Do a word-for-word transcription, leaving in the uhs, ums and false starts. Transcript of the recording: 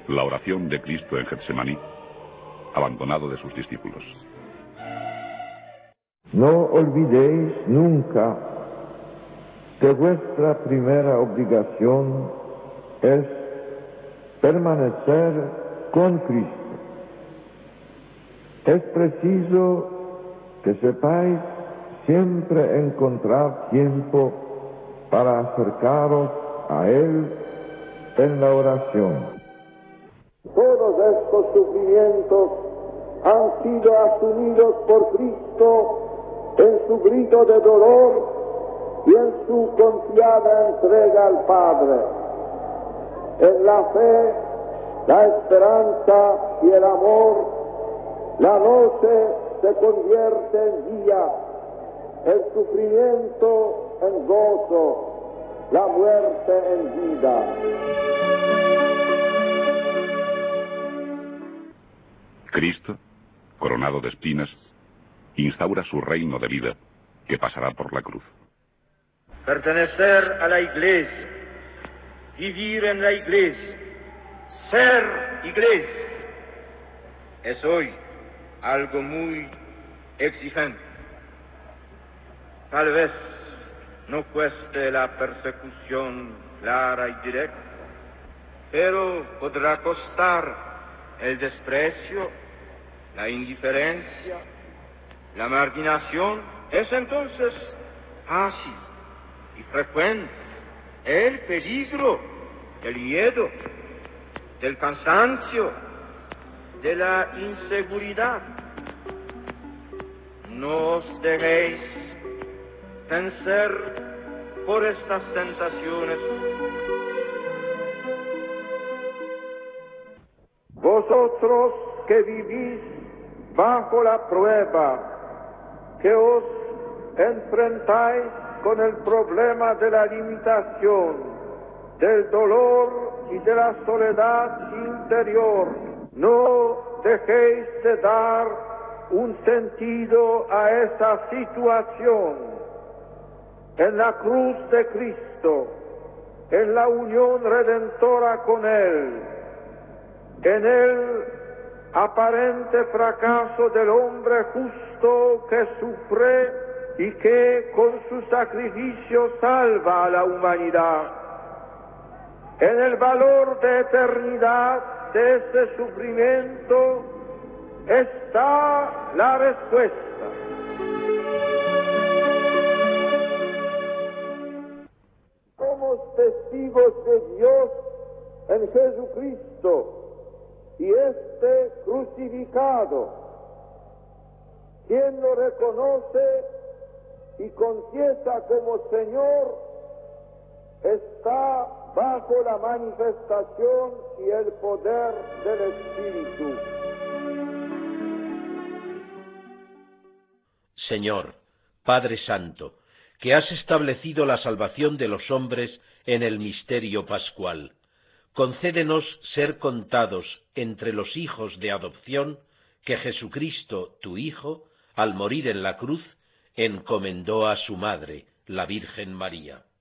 La oración de Cristo en Getsemaní, abandonado de sus discípulos. No olvidéis nunca que vuestra primera obligación es permanecer con Cristo. Es preciso que sepáis siempre encontrar tiempo para acercaros a Él en la oración. Todos estos sufrimientos han sido asumidos por Cristo en su grito de dolor y en su confiada entrega al Padre. En la fe, la esperanza y el amor, la noche se convierte en día, el sufrimiento en gozo, la muerte en vida. Cristo, coronado de espinas, instaura su reino de vida que pasará por la cruz. Pertenecer a la Iglesia, vivir en la Iglesia, ser Iglesia, es hoy algo muy exigente. Tal vez no cueste la persecución clara y directa, pero podrá costar el desprecio, la indiferencia, la marginación. Es entonces fácil y frecuente el peligro del miedo, del cansancio, de la inseguridad. No os dejéis vencer por estas tentaciones. Vosotros que vivís bajo la prueba, que os enfrentáis con el problema de la limitación, del dolor y de la soledad interior, no dejéis de dar un sentido a esa situación. En la cruz de Cristo, en la unión redentora con Él, en el aparente fracaso del hombre justo que sufre y que con su sacrificio salva a la humanidad, en el valor de eternidad de ese sufrimiento está la respuesta. Somos testigos de Dios en Jesucristo y este crucificado. Quien lo reconoce y confiesa como Señor está bajo la manifestación y el poder del Espíritu. Señor, Padre Santo, que has establecido la salvación de los hombres en el misterio pascual, concédenos ser contados entre los hijos de adopción que Jesucristo, tu Hijo, al morir en la cruz, encomendó a su madre, la Virgen María.